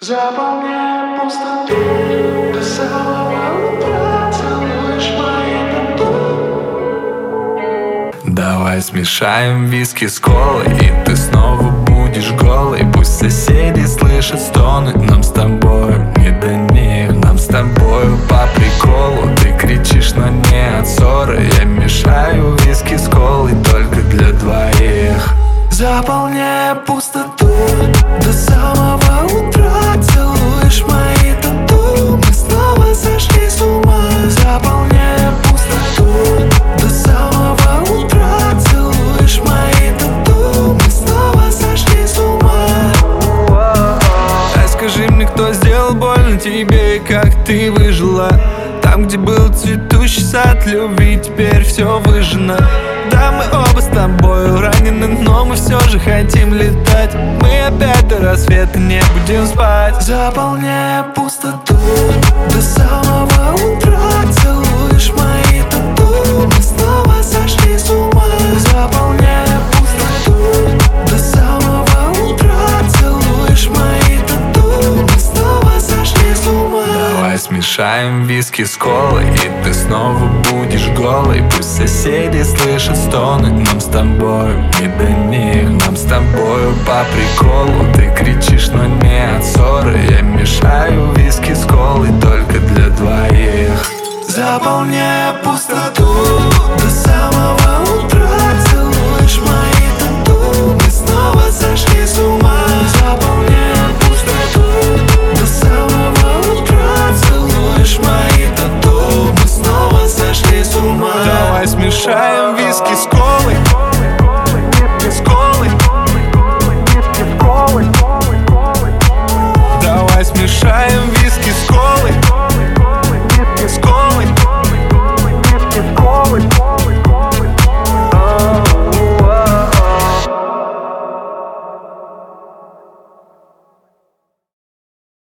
Заполняй пустоту до самого утра, целуешь мои тату. Давай смешаем виски с колой, и ты снова будешь голый. Пусть соседи слышат стоны, нам с тобой не до них. Нам с тобою по приколу, ты кричишь, но не от ссоры. Я мешаю виски с колой только для двоих. Заполняя пустоту до самого утра, целуешь мои тату. Мы снова сошли с ума. Заполняя пустоту до самого утра, целуешь мои тату. Мы снова сошли с ума. А скажи мне, кто сделал больно тебе и как ты выжила? Там, где был цветущий сад любви, теперь все выжжено. Да, мы оба с тобою ранены, но мы все же хотим летать. Мы опять до рассвета не будем спать. Заполняя пустоту до самого утра, целуешь мои тату. Мы снова сошли с ума. Заполняя пустоту до самого утра, целуешь мои тату. Мы снова сошли с ума. Давай смешаем виски с колой, и ты снова будешь голый. Пусть соседи слышат стоны, нам с тобою не до них. Нам с тобою по приколу, ты кричишь, но не от ссоры. Я мешаю виски с колой только для двоих. Заполняя